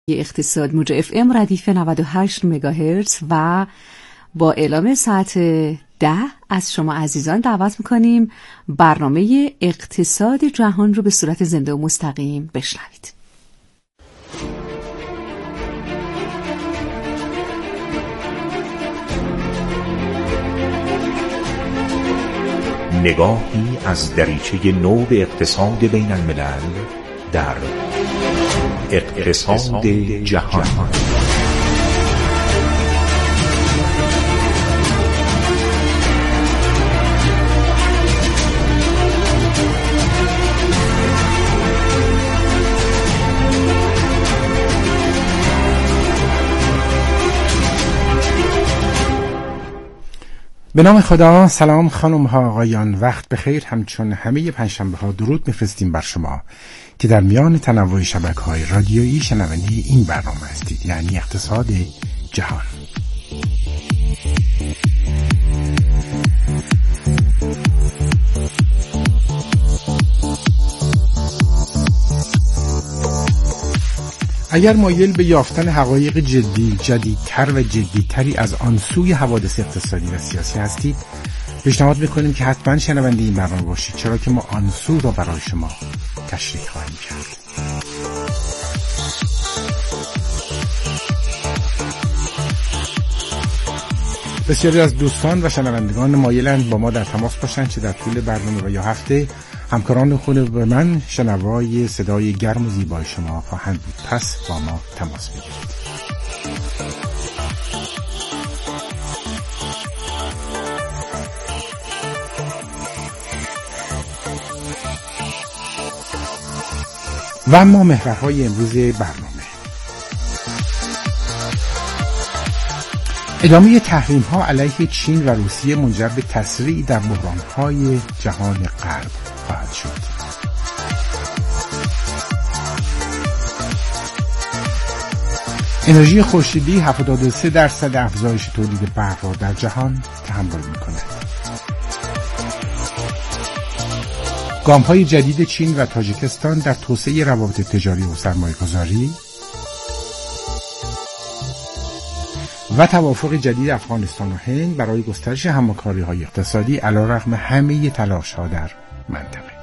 اقتصاد موج اف ام ردیف 98 مگاهرتز و با اعلام ساعت 10 از شما عزیزان دعوت میکنیم برنامه اقتصاد جهان رو به صورت زنده و مستقیم بشنوید. نگاهی از دریچه نو به اقتصاد بین الملل در اقتصاد جهان. به نام خدا. سلام خانم ها آقایان، وقت بخیر. همچون همه پنجشنبه ها درود میفرستیم بر شما که در میان تنوع شبکه‌های رادیویی شنونده این برنامه هستید، یعنی اقتصاد جهان. اگر مایل به یافتن حقایق جدیدتر و جدیتری از آن سوی حوادث اقتصادی و سیاسی هستید، پیشنهاد میکنیم که حتما شنونده این برنامه باشید، چرا که ما آن سو را برای شما تشریح خواهیم کرد. بسیاری از دوستان و شنوندگان مایلند با ما در تماس باشند، چه در طول برنامه و یا هفته. همکاران خود به من شنوای صدای گرم و زیبای شما خواهند بود. پس با ما تماس بگیرید. و اما محورهای امروز برنامه: ادامه تحریم ها علیه چین و روسیه منجر به تسریع در بحران های جهان غرب خواهد شد. انرژی خورشیدی 73% افزایش تولید برق را در جهان تحمل می‌کند. گام‌های جدید چین و تاجیکستان در توسعه روابط تجاری و سرمایه‌گذاری و توافق جدید افغانستان و هند برای گسترش همکاری‌های اقتصادی علیرغم همه تلاش‌ها در منطقه.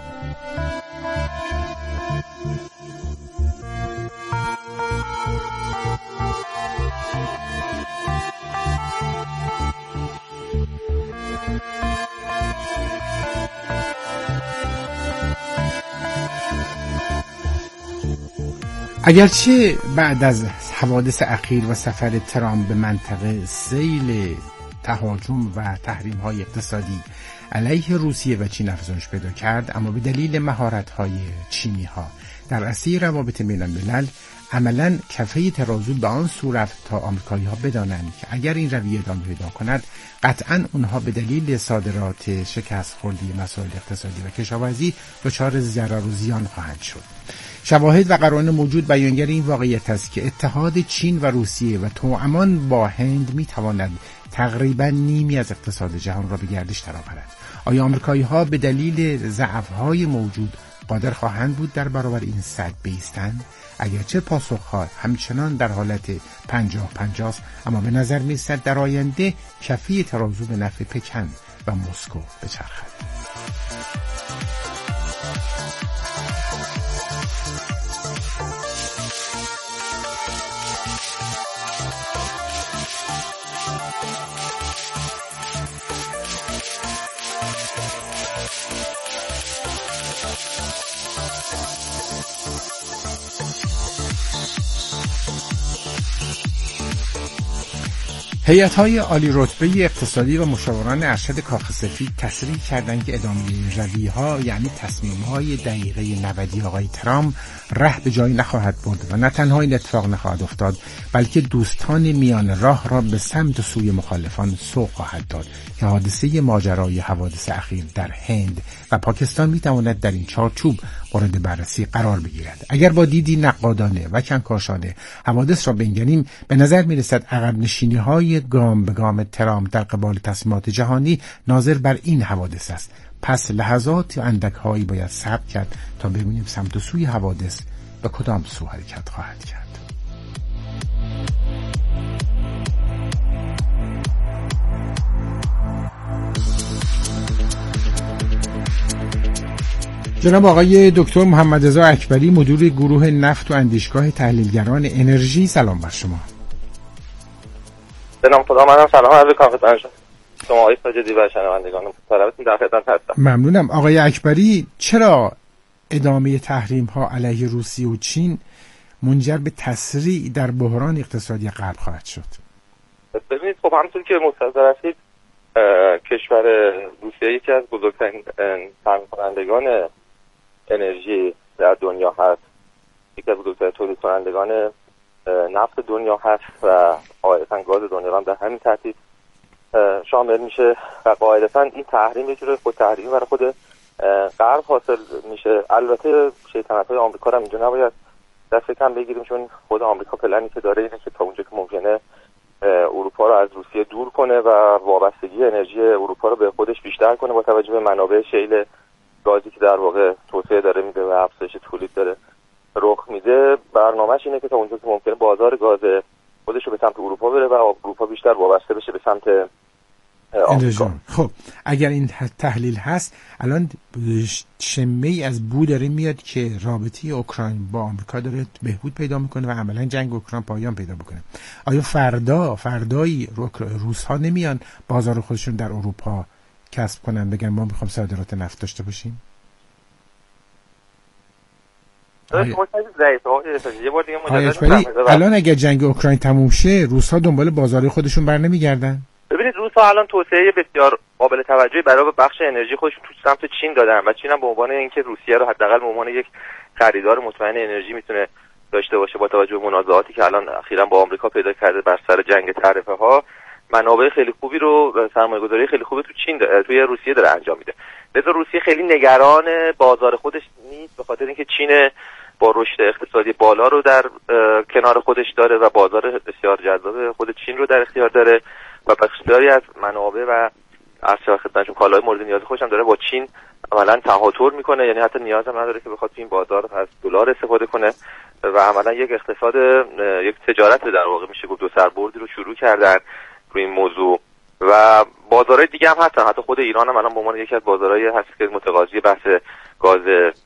اگرچه بعد از حوادث اخیر و سفر ترامپ به منطقه سیل تهاجم و تحریم‌های اقتصادی علیه روسیه و چین افزایش پیدا کرد، اما به دلیل مهارت‌های چینی‌ها در عرصه روابط بین الملل عملاً کفه ترازو به آن صورت تا آمریکایی‌ها بدانند که اگر این رویه ادامه پیدا کند، قطعاً اونها به دلیل صادرات شکست خوردی مسائل اقتصادی و کشاورزی دچار ضرر و زیان خواهند شد. شواهد و قرائن موجود بیانگر این واقعیت است که اتحاد چین و روسیه و توامان با هند می‌تواند تقریباً نیمی از اقتصاد جهان را به گردش درآورد. آیا آمریکایی‌ها به دلیل ضعف‌های موجود قادر خواهند بود در برابر این سد بایستند؟ اگرچه پاسخ‌ها همچنان در حالت 50-50 است، اما به نظر می‌رسد در آینده کفه ترازو به نفع پکن و مسکو بچرخد. هیئت‌های عالی رتبه اقتصادی و مشاوران ارشد کاخ سفید تصریح کردند که ادامه رویه‌ها، یعنی تصمیم‌های دقیقه 90 آقای ترامپ ره به جایی نخواهد برد و نه تنها این اتفاق نخواهد افتاد، بلکه دوستان میان راه را به سمت سوی مخالفان سوق خواهد داد که حادثه ماجرای حوادث اخیر در هند و پاکستان می‌تواند در این چارچوب مورد بررسی قرار بگیرد. اگر با دیدی نقادانه و کنکاشانه حوادث را بنگریم، به نظر می‌رسد عقب نشینی‌های گام به گام ترامپ در قبال تصمیمات جهانی ناظر بر این حوادث است. پس لحظات اندک‌هایی باید صبر کرد تا ببینیم سمت و سوی حوادث به کدام سو حرکت خواهد کرد. جناب آقای دکتر محمد رضا اکبری، مدیر گروه نفت و اندیشگاه تحلیلگران انرژی، سلام بر شما. به نام خدا، منم سلام عرض می‌کنم شما آقای ساجدی و شنوندگان محترمتون، در خدمت هستم. ممنونم. آقای اکبری، چرا ادامه تحریم‌ها علیه روسیه و چین منجر به تسریع در بحران اقتصادی غرب خواهد شد؟ ببینید، خب همونطور که مستحضر هستید، کشور روسیه یکی از بزرگترین تامین کنندگان انرژی در دنیا هست، یکی از بزرگترین تولید کنندگان نفت دنیا هست و قاعدتاً گاز دنیا هم در همین ترتیب شامل میشه و قاعدتاً این تحریم یه جور خود تحریمی برای خود غرب حاصل میشه. البته شیطنت‌های آمریکا هم اینجا نباید دست کم بگیریم، چون خود آمریکا پلنی که داره اینه که تا اونجا که ممکنه اروپا رو از روسیه دور کنه و وابستگی انرژی اروپا رو به خودش بیشتر کنه با توجه به منابع شیل گازی که در واقع توسعه داره میده و افزایش تولید داره رخ میده. برنامه‌اش اینه که تا اونجا که ممکنه بازار گاز خودش رو به سمت اروپا بره و اروپا بیشتر وابسته بشه به سمت آمریکا. خب اگر این تحلیل هست، الان شمه‌ای از بو داره میاد که رابطه اوکراین با آمریکا داره بهبود پیدا میکنه و عملا جنگ اوکراین پایان پیدا بکنه. آیا فردایی روس‌ها نمیان بازار خودشون در اروپا کسب کنن، بگن ما میخوام صادرات نفت داشته باشیم؟ الان اگر جنگ اوکراین تموم شه، روس‌ها دنبال بازار خودشون بر نمیگردن؟ ببینید، روس‌ها الان توسعه بسیار قابل توجهی برای بخش انرژی خودشون تو سمت چین دادن و چین هم به عنوان اینکه روسیه رو حداقل به عنوان یک خریدار مطمئن انرژی میتونه داشته باشه با توجه به منازعاتی که الان اخیراً با آمریکا پیدا کرده بر سر جنگ تعرفه‌ها، منابع خیلی خوبی رو، سرمایه‌گذاری خیلی خوبی توی روسیه داره انجام میده. لذا روسیه خیلی نگران بازار خودش نیست، به خاطر اینکه چین با رشد اقتصادی بالا رو در کنار خودش داره و بازار بسیار جذاب خود چین رو در اختیار داره و بسیاری از منابع و ارزش خدمتشون کالای مورد نیاز خودش هم داره با چین عملاً تهاتر میکنه، یعنی حتی نیاز هم نداره که بخواد تو این بازار از دلار استفاده کنه و عملاً یک اقتصاد، یک تجارت در واقع میشه گفت دو سربردی رو شروع کردن روی این موضوع. و بازارهای دیگه هم هستن، حتی خود ایران هم الان به عنوان یکی از بازارهایی هست که متقاضی بحث گاز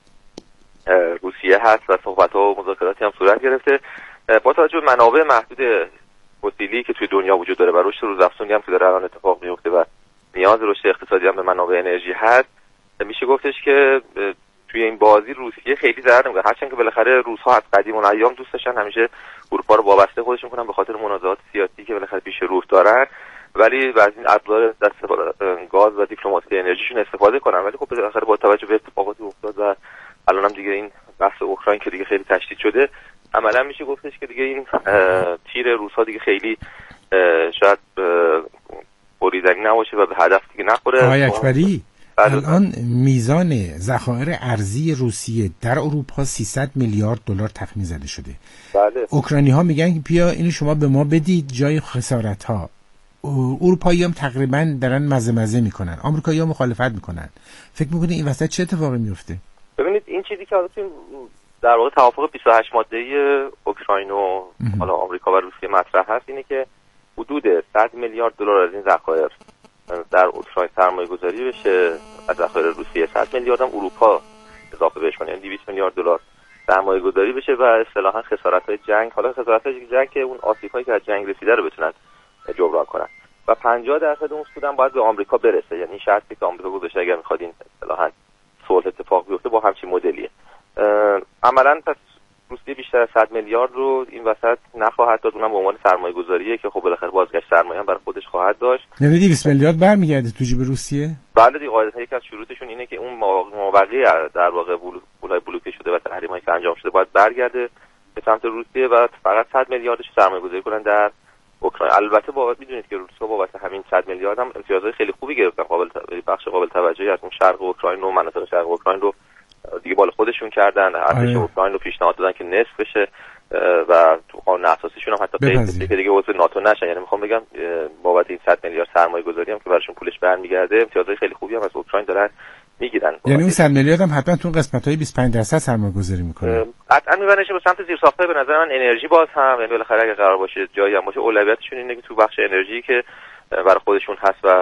روسیه هست و صحبت‌ها و مذاکراتی هم صورت گرفته. با توجه به منابع محدود فسیلی که توی دنیا وجود داره و رشد روزافزونی هم که داره الان اتفاق میفته و نیاز رشد اقتصادی هم به منابع انرژی هست، میشه گفتش که توی این بازی روسیه خیلی ضرر نمیکنه، هرچند که بالاخره روس‌ها از قدیم الایام دوست داشتن همیشه اروپا رو وابسته خودشون کنن به خاطر منازعات سیاسی که بالاخره پیش رو دارن، ولی از این ابزار دست گاز و دیپلماسی انرژیشون استفاده کنن. ولی خب بالاخره با توجه به اتفاقاتی افتاد و الان هم دیگه این بحث اوکراین که دیگه خیلی تشدید شده، عملا میشه گفتش که دیگه این تیر روس‌ها دیگه خیلی شاید بریدنی نباشه و به هدف دیگه نخوره. آقای اکبری، الان میزان ذخایر ارزی روسیه در اروپا 300 میلیارد دلار تخمین زده شده. بله. اوکراینی‌ها میگن بیا اینو شما به ما بدید جای خسارت‌ها. اروپایی‌ها هم تقریبا دارن مزه میکنن، آمریکایی‌ها مخالفت میکنن. فکر می‌کنید این وسط چه اتفاقی میفته؟ ببینید، این چیزی که در واقع توافق 28 ماده‌ای اوکراین و حالا آمریکا و روسیه مطرح هست اینه که حدود 100 میلیارد دلار از این ذخایر در اوکراین سرمایه‌گذاری بشه، از ذخایر روسیه 100 میلیارد هم اروپا اضافه بهش کنه، یعنی 200 میلیارد دلار سرمایه‌گذاری بشه و اصطلاحاً خسارت‌های جنگ، حالا خسارت‌های جنگ که اون آسیب‌هایی که از جنگ رسیده رو بتونن جبران کنن و 50% اون سود هم باید به آمریکا برسه، یعنی شرطی که آمریکا گذاشته اگر می‌خواد این اصطلاحاً صلح اتفاق بیفته با همچین مدلیه. عملاً پس روسیه بیشتر از 100 میلیارد رو این وسط نخواهد داد، اونم به عنوان سرمایه‌گذاریه که خب بالاخره بازگشت سرمایه هم برای خودش خواهد داشت. یعنی 200 میلیارد برمیگرده تو جیب روسیه؟ بله دیگه، قاعدتاً یکی از شروطشون اینه که اون مابقی در واقع پولای بلوکه شده و تحریمایی که انجام شده باید برگرده به سمت روسیه و فقط 100 میلیاردش سرمایه‌گذاری کنن در اوکراین. البته با میدونید که روس‌ها بابت همین 100 میلیارد هم امتیازهای خیلی خوبی گرفتن، بخش قابل توجهی از اون شرق اوکراین و مناطق شرق اوکراین رو دیگه بالا خودشون کردن، ارتش اوکراین رو پیشنهاد دادن که نصف بشه و تو قانون اساسیشون هم حتی قید که دیگه عضو ناتو نشن. یعنی میخوام بگم بابت این 100 میلیارد سرمایه‌گذاری هم که براشون پولش برمیگرده، امتیازهای خیلی خوبی هم از اوکراین دارن میگیرن. یعنی اون 100 میلیارد هم حتما تو قسمت‌های 25% سرمایه‌گذاری میکنه. قطعا میبرنش به سمت زیرساخت‌های به نظر من انرژی باز هم، یعنی بالاخره اگه قرار باشه جایی هم باشه، اولویتشون اینه که تو بخش انرژی که برای خودشون هست و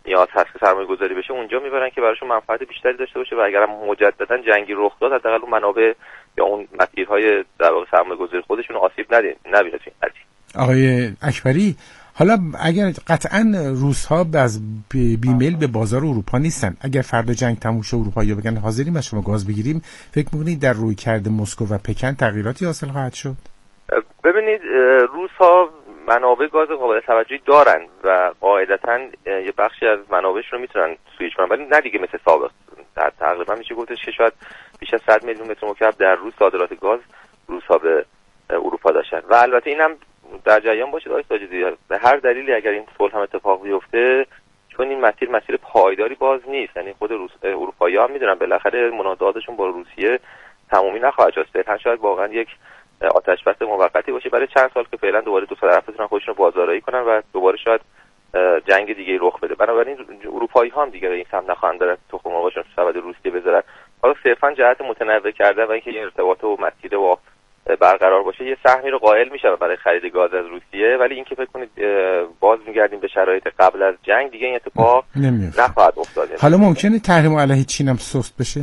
نیاز هست که سرمایه‌گذاری بشه اونجا میبرن که براشون منفعت بیشتری داشته باشه و اگر هم مجددا جنگی رخ داد حداقل اون منابع یا اون مسیرهای در واقع سرمایه‌گذاری خودشون آسیب نبینه. آقای اکبری، حالا اگر قطعا روس‌ها از بیمیل به بازار اروپا نیستن، اگر فردا جنگ تموم شه اروپایی‌ها بگن حاضریم از شما گاز بگیریم، فکر می‌کنید در رویکرد مسکو و پکن تغییراتی حاصل خواهد شد؟ ببینید روس‌ها منابع گاز قابل توجهی دارن و قاعدتاً یه بخشی از منابعشون رو میتونن سوئیچ کنن، ولی نه دیگه مثل سابق. تقریبا میشه گفتش که شاید بیش از 100 میلیون متر مکعب در روز صادرات گاز روس‌ها به اروپا داشتن و البته اینم در جریان باشید آقای ساجدی، به هر دلیلی اگر این صلح هم اتفاق بیفته، چون این مسیر پایداری باز نیست، یعنی خود اروپایی‌ها هم میدونن بالاخره منازعاتشون با روسیه تمومی نخواهد شد. فعلا شاید واقعا یک آتش بس موقتی باشه برای چند سال که فعلا دوباره دو طرف بتونن خودشون رو بازآرایی کنن و دوباره شاید جنگ دیگه رخ بده. بنابراین اروپایی‌ها هم دیگه به این سمت نخواهند برن تخم مرغشون تو سبد روسیه بذارن. حالا صرفا جهت متنوع کردن و اینکه این ارتباط و مسیر و برقرار باشه یه سهمی رو قائل میشه برای خرید گاز از روسیه، ولی اینکه فکر کنید باز میگردیم به شرایط قبل از جنگ، دیگه این اتفاق نخواهد افتاد. حالا ممکنه تحریم علیه چین هم سست بشه؟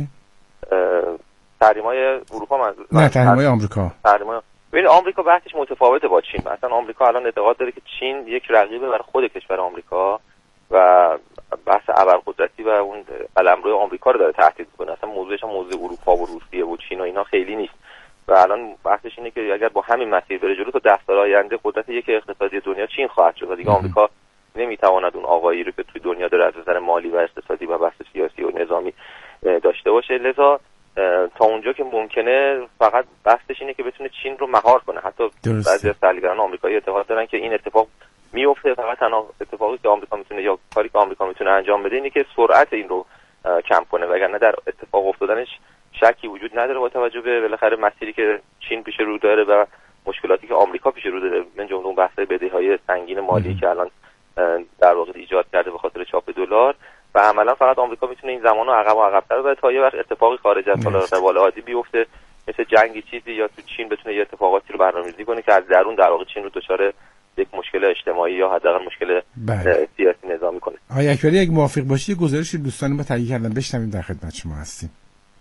تحریم‌های اروپا نه تحریم‌های آمریکا. ببینید آمریکا بحثش متفاوته با چین. مثلا آمریکا الان اعتقاد داره که چین یک رقیبه برای خود کشور آمریکا و بحث ابرقدرتی و اون قلمرو آمریکا رو داره تهدید می‌کنه. اصلا موضوعش هم موضوع اروپا و روسیه و چین و اینا خیلی نیست. و الان بحثش اینه که اگر با همین مسیر بره جلو تا 10 سال آینده قدرت یک اقتصادی دنیا چین خواهد شد و دیگه آمریکا نمیتواند اون آقایی رو که توی دنیا داره از نظر مالی و اقتصادی و بحث سیاسی و نظامی داشته باشه. لذا تا اونجا که ممکنه فقط بحثش اینه که بتونه چین رو مهار کنه. حتی بعضی از تحلیلگران آمریکایی اعتقاد دارن که این اتفاق میفته، فقط تنها اتفاقی که آمریکا میتونه یا کاری که آمریکا میتونه انجام بده اینه که سرعت این رو کم کنه، وگرنه در اتفاق افتادنش شکی وجود نداره با توجه به بالاخره مسیری که چین پیش رو داره و مشکلاتی که آمریکا پیش رو داره، من جمله اون بحث بدهی‌های سنگین مالی که الان در واقع ایجاد کرده به خاطر چاپ دلار و عملا فقط آمریکا میتونه این زمانو عقب و عقب‌تر بره تا یه وقت اتفاقی خارج از روال عادی بیفته، مثل جنگی چیزی یا تو چین بتونه یه اتفاقاتی رو برنامه‌ریزی کنه که از درون در واقع چین رو دچار یک مشکل اجتماعی یا حداقل مشکل سیاسی نظامی کنه. آقای اکبری اگه موافق باشی گزارش دوستان ما تهیه کردن بشنویم، در خدمت شما هستیم.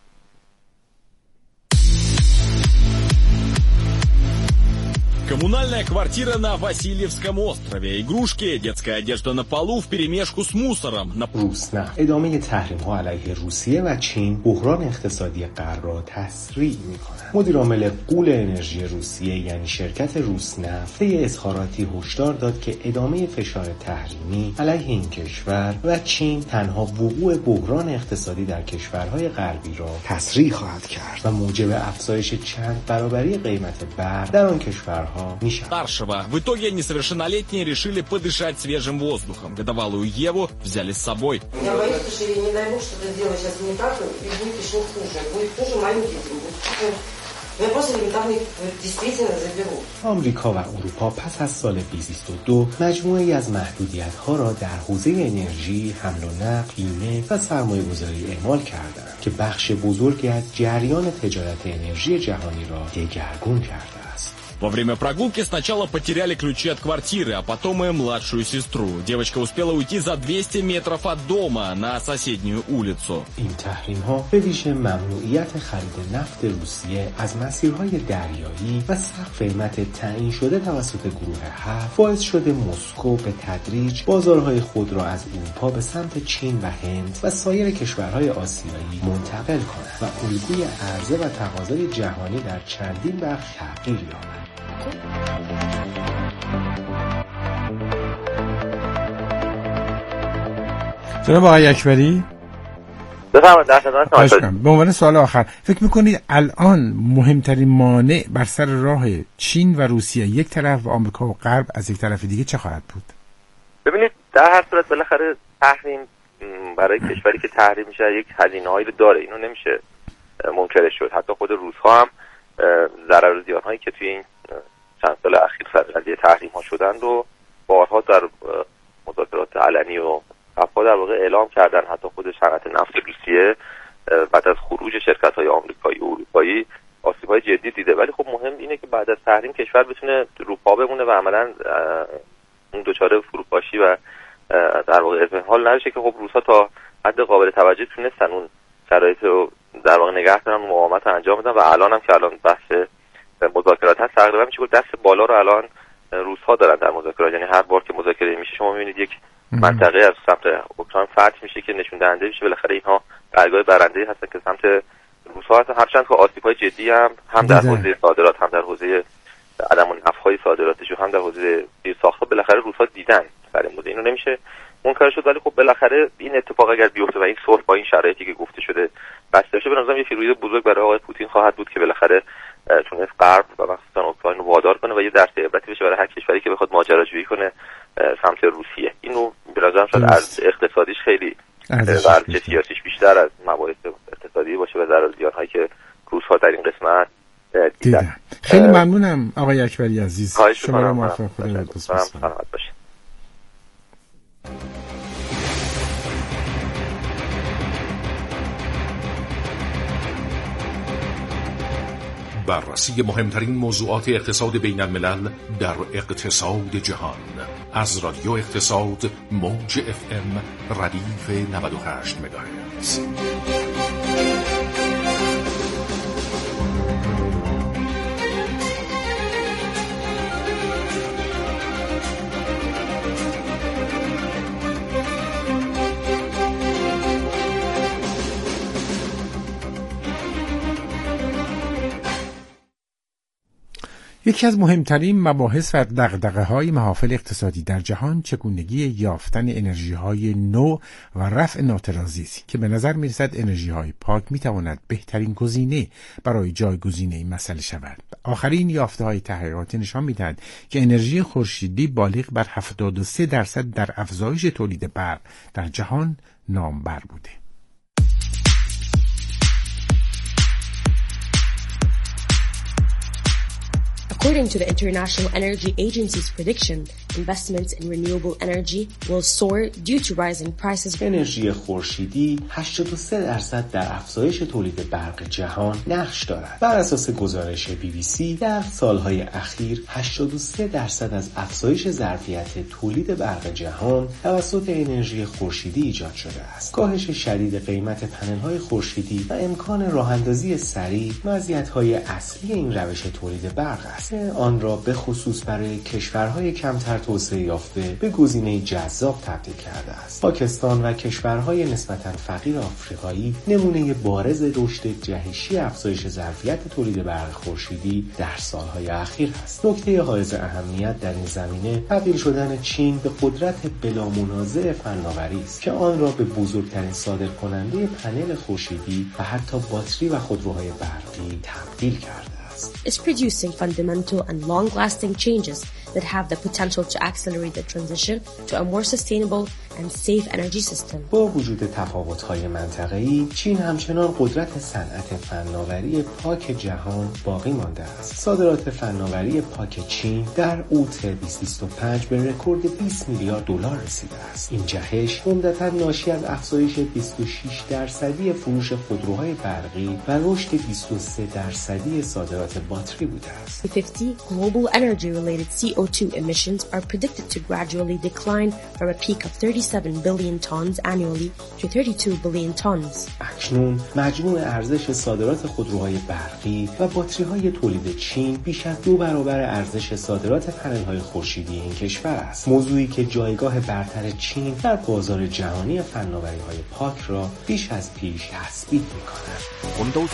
Коммунальная квартира на Васильевском острове. Игрушки, детская одежда на полу вперемешку с мусором. روس‌نفت ادامه تحریم‌ها علیه روسیه و چین بحران اقتصادی غرب را تسریع می‌کند. مدیر عامل غول انرژی روسیه یعنی شرکت روس‌نفت طی اظهاراتی هشدار داد که ادامه فشار تحریمی علیه این کشور و چین تنها وقوع بحران اقتصادی در کشورهای غربی را تسریع خواهد کرد و موجب افزایش چند برابری قیمت برق در آن کشورها Старшего. В итоге несовершеннолетние решили подышать свежим воздухом. Годовалую Еву взяли с собой. Я боюсь, что не дай бог что-то сделать сейчас не так, и будет еще хуже. Будет хуже моим детям. Я просто элементарно действительно заберу. آمریکا و اروپا پس از سال 2022 مجموعه‌ای از محدودیت‌ها را در حوزه انرژی، حمل و نقل، بیمه و سرمایه‌گذاری اعمال کردند که بخش بزرگی از جریان تجارت انرژی جهانی را دگرگون کرده است. Во время прогулки сначала потеряли ключи от квартиры, а потом и младшую сестру. Девочка успела уйти за 200 метров от дома на соседнюю улицу. این تحریم‌ها به ویژه ممنوعیت خرید نفت روسیه از مسیرهای دریایی و سقف قیمت تعیین شده توسط گروه 7 باعث شده مسکو به تدریج بازارهای خود را از اروپا به سمت چین و هند و سایر کشورهای آسیایی منتقل کند و الگوی عرضه و تقاضای جهانی در چندین بخش تغییر یابد. جناب آقای اکبری بفرمایید. در خدمتتون. به عنوان سوال آخر فکر میکنید الان مهمترین مانع بر سر راه چین و روسیه یک طرف و آمریکا و غرب از یک طرف دیگه چه خواهد بود؟ ببینید در هر صورت بالاخره تحریم برای کشوری که تحریم میشه یک هزینه‌هایی رو داره، اینو نمیشه منکرش شد. حتی خود روس‌ها هم ضرر و زیان‌هایی که توی این چند سال اخیر سر قضیه تحریم ها شدن رو بارها در مذاکرات علنی و صفا در واقع اعلام کردن. حتی خود صنعت نفت روسیه بعد از خروج شرکت‌های آمریکایی و اروپایی آسیب‌های جدی دیده، ولی خب مهم اینه که بعد از تحریم کشور بتونه رو پا بمونه و عملاً اون دچار فروپاشی و در واقع ابحال نشه که خب روس‌ها تا حد قابل توجه تونستن اون شرایط رو در واقع نگه دارن و مقاومت انجام بدن و الان هم که الان بحث مذاکرات هست تقریبا میشه گفت دست بالا رو الان روس‌ها دارن در مذاکرات. یعنی هر بار که مذاکره میشه شما میبینید یک منطقه از سمت اوکراین فتح میشه که نشون دهنده میشه بالاخره اینها درگاه برنده هستن که سمت روس‌ها هستن، هرچند که آسیب‌های جدی هم در حوزه صادرات، هم در حوزه عدم نفع‌های صادراتش و هم در حوزه ساخت‌ها بالاخره روس‌ها دیدن در این مورد. اینو نمیشه منکر شد، ولی خب بالاخره این اتفاق اگر بیفته و این صلح با این شرایطی که گفته شده بسته بشه، به نظرم یه فیروزه بزرگ برای آقای پوتین خواهد بود که بالاخره تونست غرب و مخصوصا اوکراین رو وادار کنه و یه درس عبرتی بشه برای هر کشوری که بخواد ماجراجویی کنه سمت روسیه. اینو به نظرم شاید از اقتصادیش خیلی ارزش سیاسیش بیشتر از مباحث اقتصادی باشه و ضرر زیان‌هایی که روس‌ها در این قسمت دیدن. خیلی ممنونم آقای اکبری عزیز. شما رو موفق باشید. بررسی مهمترین موضوعات اقتصاد بین الملل در اقتصاد جهان از رادیو اقتصاد موج FM ردیف 98 مگاهرتز. یکی از مهمترین مباحث و دغدغه‌های محافل اقتصادی در جهان چگونگی یافتن انرژی‌های نو و رفع ناترازی است که به نظر می‌رسد انرژی‌های پاک می‌تواند بهترین گزینه برای جایگزین این مسئله شود. آخرین یافته‌های تحقیقاتی نشان می‌دهند که انرژی خورشیدی بالغ بر 73% در افزایش تولید برق در جهان نامبر بوده. According to the International Energy Agency's prediction, investments in renewable energy will soar due to rising prices. انرژی خورشیدی 83% در افزایش تولید برق جهان نقش دارد. بر اساس گزارش BBC در سالهای اخیر 83% از افزایش ظرفیت تولید برق جهان توسط انرژی خورشیدی ایجاد شده است. کاهش شدید قیمت پنل‌های خورشیدی و امکان راه‌اندازی سریع مزیت‌های اصلی این روش تولید برق است. آن را به خصوص برای کشورهای کمتر توسعه یافته به گزینه جذاب تبدیل کرده است. پاکستان و کشورهای نسبتاً فقیر آفریقایی نمونه بارز رشد جهشی افزایش ظرفیت تولید برق خورشیدی در سالهای اخیر است. نکته حائز اهمیت در این زمینه تبدیل شدن چین به قدرت بلا منازع فناوری است که آن را به بزرگترین صادرکننده پنل خورشیدی و حتی باتری و خودروهای برقی تبدیل کرده. Is producing fundamental and long-lasting changes that have the potential to accelerate the transition to a more sustainable and safe energy system. با وجود تفاوت‌های منطقه‌ای، چین همچنان قدرت صنعت فناوری پاک جهان باقی مانده است. صادرات فناوری پاک چین در اوت 2025 به رکورد 20 میلیارد دلار رسیده است. این جهش عمدتاً ناشی از افزایش 26% فروش خودروهای برقی و رشد 23% صادرات باتری بوده است. 50 global energy-related CO2 emissions are predicted to gradually decline from a peak of 37 billion tons annually to 32 billion tons. اکنون مجموع ارزش صادرات خودروهای برقی و باتری‌های تولید چین بیش از 2 برابر ارزش صادرات پنل‌های خورشیدی این کشور است. موضوعی که جایگاه برتر چین در بازار جهانی فناوری‌های پاک را بیش از پیش تثبیت می‌کند.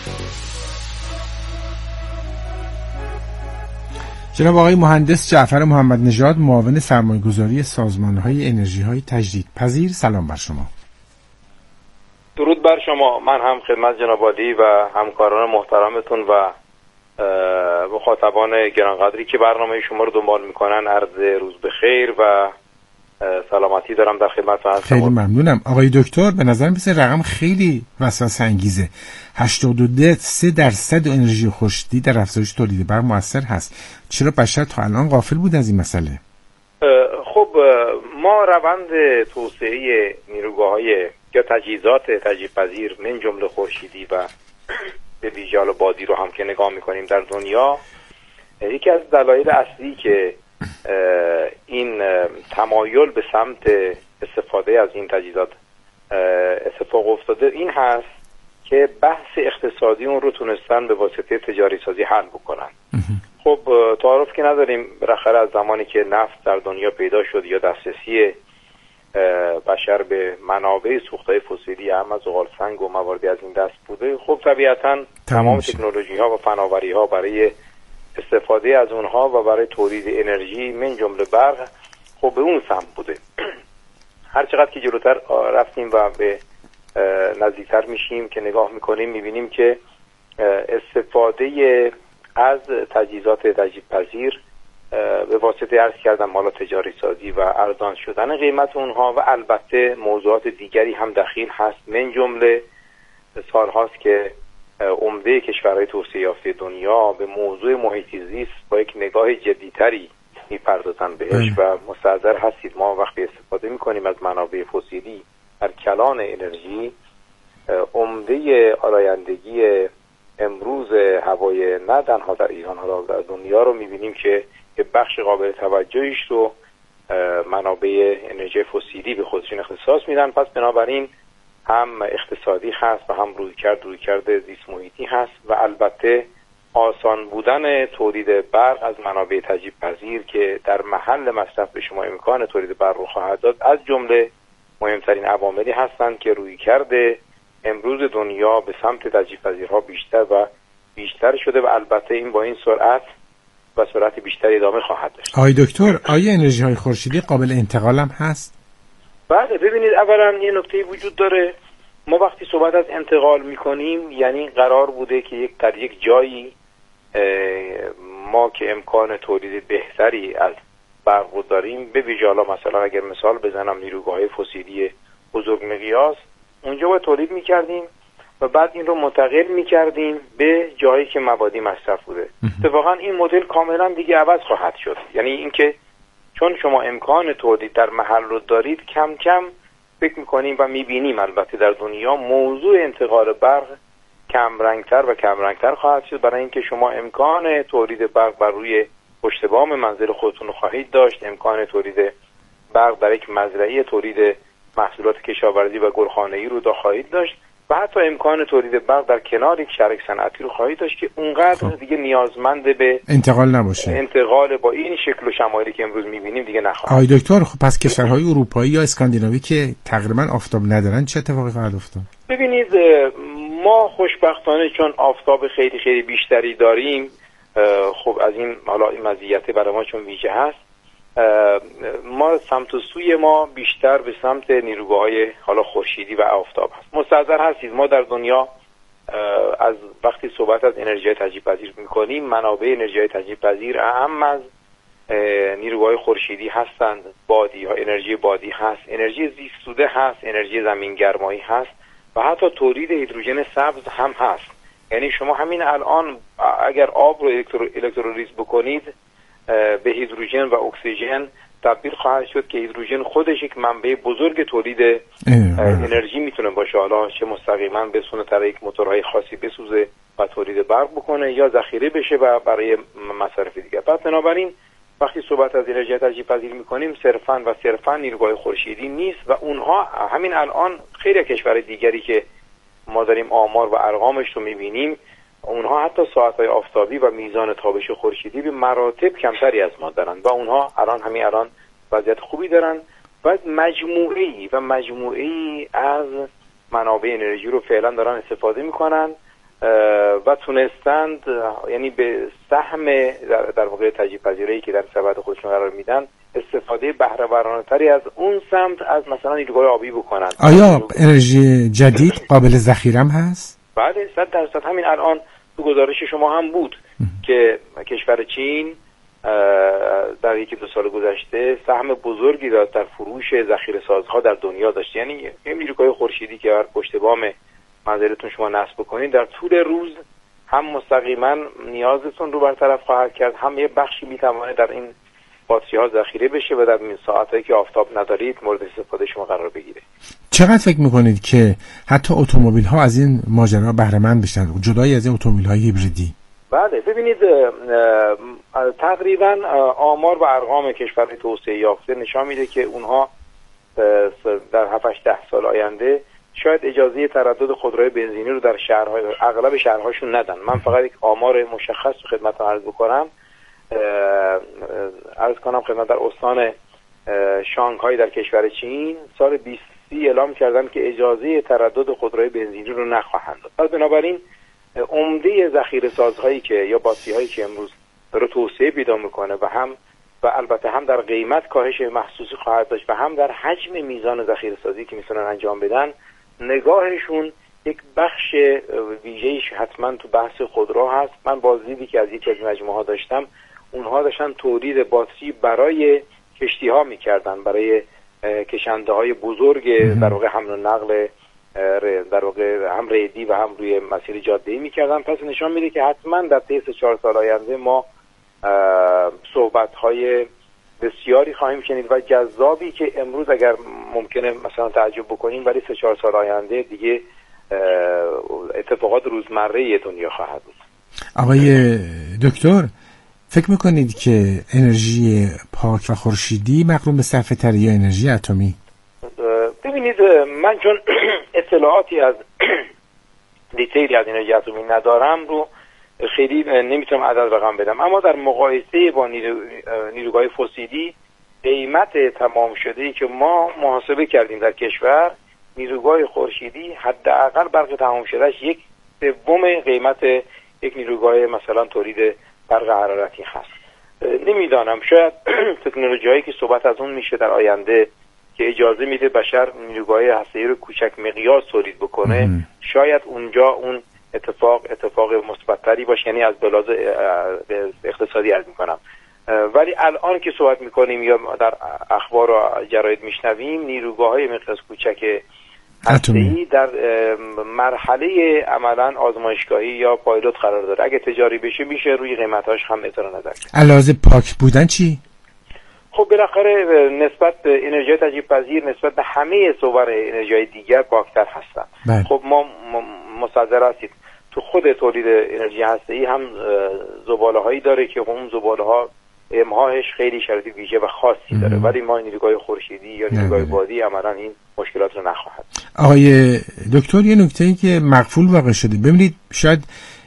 جناب آقای مهندس جعفر محمد نژاد، معاون سرمایه‌گذاری سازمان‌های انرژی‌های تجدیدپذیر، سلام بر شما. درود بر شما. من هم خدمت جناب عالی و همکاران محترمتون و مخاطبان گرانقدری که برنامه شما رو دنبال میکنن عرض روز بخیر و سلامتی دارم در خدمتتون هستم. خیلی ممنونم. آقای دکتر، به نظر میاد رقم خیلی وسوسه انگیزه. 83% انرژی خورشیدی در افزایش تولید برق مؤثر هست. چرا بشر تا الان غافل بود از این مسئله؟ خب ما روند توسعه نیروگاه‌های یا تجهیزات تجدیدپذیر من جمله خورشیدی و به ویژه بادی رو هم که نگاه میکنیم در دنیا، یکی از دلایل اصلی که این تمایل به سمت استفاده از این تجهیزات اتفاق افتاده این هست که بحث اقتصادی اون رو تونستن به واسطه تجاری سازی حل بکنن. خب تعارف که نداریم، بالاخره از زمانی که نفت در دنیا پیدا شد یا دسترسی بشر به منابع سوختهای فسیلی هم از زغال سنگ و مواردی از این دست بوده، خب طبیعتا تمام تکنولوژی ها و فناوری ها برای استفاده از اونها و برای تولید انرژی من جمله برق خب به اون سمت بوده. هر چقدر که جلوتر رفتیم و به نزدیکتر میشیم که نگاه میکنیم میبینیم که استفاده از تجهیزات تجدید پذیر به واسطه عرض کردم مالا تجاری سازی و ارزان شدن قیمت اونها و البته موضوعات دیگری هم دخیل هست. من جمله سالهاست که عمده کشورهای توسعه یافته دنیا به موضوع محیط زیست با یک نگاه جدیتری میپردازن بهش و مستحضر هستید ما وقتی استفاده میکنیم از منابع فسیلی در کلان انرژی، عمده آلایندگی امروز هوای نه تنها در ایران ها در دنیا رو میبینیم که بخش قابل توجهیش رو منابع انرژی فسیلی به خودشون اختصاص میدن. پس بنابراین هم اقتصادی هست و هم رویکرد زیست محیطی هست و البته آسان بودن تولید برق از منابع تجدید پذیر که در محل مصرف به شما امکان تولید برق رو خواهد داد از جمله مهمترین عواملی هستند که رویکرد امروز دنیا به سمت تجدیدپذیرها بیشتر و بیشتر شده و البته این با این سرعت بیشتری ادامه خواهد داشت. آقای دکتر، آیا انرژی های خورشیدی قابل انتقال هم هست؟ بله، ببینید اولا یه نکته وجود داره. ما وقتی صحبت از انتقال میکنیم یعنی قرار بوده که در یک جایی ما که امکان تولید بهتری از برق رو داریم، به ویژه حالا مثلا اگر مثال بزنم نیروگاه‌های فسیلی بزرگ مقیاس، اونجا با تولید میکردیم و بعد این رو منتقل میکردیم به جایی که مبادی مصرف بوده. اتفاقا این مدل کاملا دیگه عوض خواهد شد. یعنی اینکه چون شما امکان تولید در محل رو دارید، کم کم فکر میکنیم و میبینیم البته در دنیا موضوع انتقال برق کم رنگتر خواهد شد، برای اینکه شما امکان تولید برق بر روی پشت بام منزل خودتون خواهید داشت، امکان تولید برق در یک مزرعه تولید محصولات کشاورزی و گلخانه‌ای رو خواهید داشت و حتی امکان تولید برق در کنار یک شرکت صنعتی رو خواهید داشت که اونقدر دیگه نیازمند به انتقال نباشه. انتقال با این شکل و شمایلی که امروز می‌بینیم دیگه نخواهد. آقای دکتر، خب پس کشورهای اروپایی یا اسکاندیناوی که تقریبا آفتاب ندارن چه اتفاقی خواهد افتاد؟ ببینید ما خوشبختانه چون آفتاب خیلی خیلی بیشتری داریم، خب از این حالا این مزیت برای ما چون ویژه هست، ما سمت و سوی ما بیشتر به سمت نیروگاه‌های حالا خورشیدی و آفتاب هست. مستحضر هستید ما در دنیا از وقتی صحبت از انرژی تجدیدپذیر می‌کنیم، منابع انرژی تجدیدپذیر اهم از نیروگاه‌های خورشیدی هستند. بادی ها، انرژی بادی هست، انرژی زیست‌زوده هست، انرژی زمینگرمایی هست و حتی تولید هیدروژن سبز هم هست. یعنی شما همین الان اگر آب رو الکترولیز بکنید به هیدروژن و اکسیژن تبدیل خواهد شد که هیدروژن خودش یک منبع بزرگ تولید انرژی میتونه باشه، حالا چه مستقیما به سمت یک موتورهای خاصی بسوزه و تولید برق بکنه یا ذخیره بشه و برای مصارف دیگه. پس بنابراین وقتی صحبت از انرژی تجدیدپذیر میکنیم صرفاً نیروگاه خورشیدی نیست و اونها همین الان خیلی کشور دیگری که ما داریم آمار و ارقامش رو میبینیم، اونها حتی ساعت‌های آفتابی و میزان تابش خورشیدی به مراتب کمتری از ما دارن و اونها همین الان وضعیت خوبی دارن و مجموعه‌ای از منابع انرژی رو فعلا دارن استفاده میکنن و تونستند یعنی به سهم در واقع تجدیدپذیری که در سبد خودشون قرار میدن استفاده بهره‌ورانه‌تری از اون سمت از مثلا نیروگاه آبی بکنن. آیا انرژی جدید قابل ذخیره هم هست؟ بله 100%. همین الان تو گزارش شما هم بود که کشور چین در یکی دو سال گذشته سهم بزرگی در فروش ذخیره سازها در دنیا داشت. یعنی یه نیروگاه خورشیدی که بر پشت بام منزلتون شما نصب بکنید در طول روز هم مستقیما نیازتون رو برطرف خواهد کرد، هم یه بخشی میتونه در این باتری ها ذخیره بشه و در ساعتایی که آفتاب ندارید مورد استفاده شما قرار بگیره. چقدر فکر میکنید که حتی اتومبیل ها از این ماجرا بهره مند بشن جدای از این اتومبیل های هیبریدی؟ بله ببینید تقریبا آمار و ارقام کشورهای توسعه یافته نشان میده که اونها در 7-8 سال آینده شاید اجازه تردد خودروهای بنزینی رو در شهرهای اغلب شهرهاشون ندن. من فقط یک آمار مشخص رو خدمت عرض بکنم. عرض کنم خدمت در استان شانگهای در کشور چین سال 2030 اعلام کردن که اجازه تردد خودروهای بنزینی رو نخواهند داد. پس بنابراین عمده ذخیره سازهایی که یا باتری‌هایی که امروز داره توسعه پیدا میکنه و البته هم در قیمت کاهش محسوسی خواهد داشت و هم در حجم میزان ذخیره سازی که میتونن انجام بدن، نگاهشون یک بخش ویژه‌ایش حتما تو بحث خودرو هست. من بازدیدی که از یکی از مجموعه‌ها داشتم، اونها داشتن تولید باتری برای کشتی‌ها میکردن، برای کشنده‌های بزرگ در واقع حمل و نقل، در واقع هم ریلی و هم روی مسیر جاده‌ای میکردن. پس نشان میده که حتما در طی 3-4 سال آینده ما صحبت‌های بسیاری خواهیم شنید و جذابی که امروز اگر ممکنه مثلا تعجب بکنیم، ولی 3-4 سال آینده دیگه اتفاقات روزمره دنیا خواهد بود. آقای دکتر، فکر میکنید که انرژی پاک و خورشیدی مقرون به صرفه تر یا انرژی اتمی؟ ببینید من چون اطلاعاتی از دیتیلی از انرژی اتمی ندارم رو خیلی نمیتونم عدد رقم بدم، اما در مقایسه با نیروگاه فسیلی قیمت تمام شده‌ای که ما محاسبه کردیم در کشور، نیروگاه خورشیدی حداقل برق تمام شدهش 1/3 قیمت یک نیروگاه مثلا تولید برق حرارتی هست. نمیدانم، شاید تکنولوژی‌هایی که صحبت از اون میشه در آینده که اجازه میده بشر نیروگاه هسته‌ای رو کوچک مقیاس تولید بکنه، شاید اونجا اون اتفاق مثبت‌تری باشه، یعنی از بلاز اقتصادی عرض میکنم. ولی الان که صحبت میکنیم یا در اخبار و جراید میشنویم، نیروگاه‌های مقیاس کوچک هسته‌ای در مرحله عملاً آزمایشگاهی یا پایلوت قرار داره. اگه تجاری بشه میشه روی قیمتاش هم اعتراض نظر کرد. علاوه پاک بودن چی؟ خب بالاخره نسبت به انرژی تجدید پذیر نسبت به همه صور انرژی دیگر پاکتر هستن. خب ما مصدر هستید تو خود تولید انرژی هسته‌ای هم زباله‌هایی داره که اون زباله‌ها امهاش خیلی شرایط ویژه و خاصی داره، ولی ما نیروگاه خورشیدی یا نیروگاه بادی عملاً این مشکلات رو نخواهد. آقای دکتر، یه نکته‌ای که مقفول واقع شده، ببینید شاید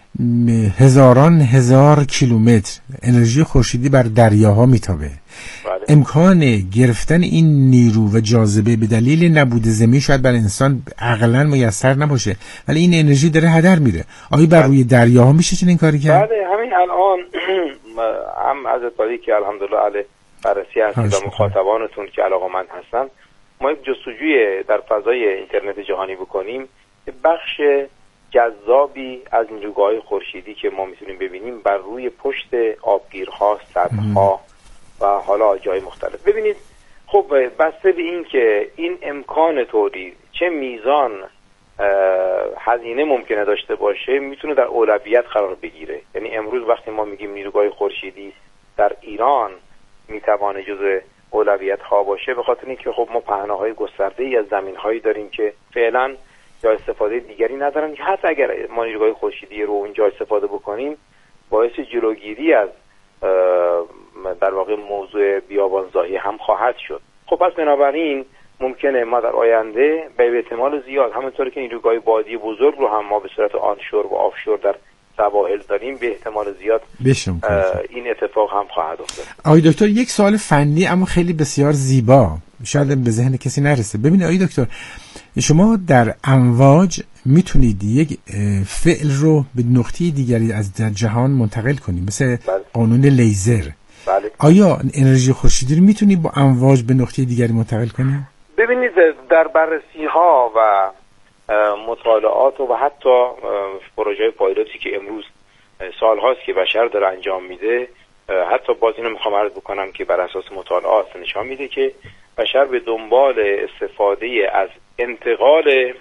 هزاران هزار کیلومتر انرژی خورشیدی بر دریاها میتابه. بله. امکان گرفتن این نیرو و جاذبه به دلیل نبود زمین شاید بر انسان عقلاً میسر نباشه، ولی این انرژی داره هدر میره. آیا بر روی دریاها میشه چنین کاری کرد؟ بله، همین الان هم از اطلاعی که الحمدلله علی بررسی هستید و مخاطبانتون که علاقه‌مند هستن، ما یک جستجوی در فضای اینترنت جهانی بکنیم، بخش جذابی از نیروگاه‌های خورشیدی که ما میتونیم ببینیم بر روی پشت آبگیرها، سدها و حالا جای مختلف. ببینید خب بسته به این که این امکان تولید چه میزان هزینه ممکنه داشته باشه میتونه در اولویت قرار بگیره. یعنی امروز وقتی ما میگیم نیروگاه خورشیدی در ایران میتوانه جزء اولویت ها باشه، به خاطر اینکه خب ما پهناهای گسترده‌ای از زمین‌هایی داریم که فعلا جای استفاده دیگری ندارن، که حتی اگر ما نیروگاه خورشیدی رو اونجا استفاده بکنیم باعث جلوگیری از در واقع موضوع بیابانزایی هم خواهد شد. خب پس بنابراین ممکنه ما در آینده به احتمال زیاد همونطور که نیروگاه بادی بزرگ رو هم ما به صورت آنشور و آفشور در سواحل داریم، به احتمال زیاد این اتفاق هم خواهد افتاد. آقای دکتر، یک سوال فنی اما خیلی بسیار زیبا، شاید به ذهن کسی نرسه. ببینید آقای دکتر، شما در امواج میتونید یک فعل رو به نقطه دیگری از در جهان منتقل کنید، مثل قانون لیزر. بله. آیا انرژی خورشیدی رو میتونید با امواج به نقطه دیگری منتقل کنید؟ ببینید در بررسی ها و مطالعات و حتی پروژه پایلوتی که امروز سال هاست که بشر داره انجام میده، حتی باز اینو میخوام عرض بکنم که بر اساس مطالعات نشان میده که بشر به دنبال استفاده از انتقال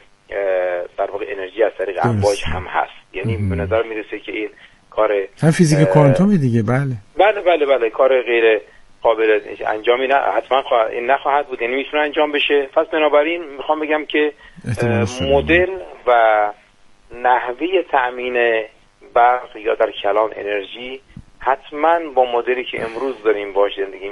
در واقع انرژی از طریق امواج هم هست. یعنی به نظر میرسه که این کار هم فیزیک کوانتومی دیگه. بله کار غیر قابل انجامی نه، حتما این نخواهد بود، یعنی میتونه انجام بشه. پس بنابراین میخوام بگم که مدل و نحوه تأمین برق یا در کلان انرژی حتما با مدلی که امروز داریم باش زندگی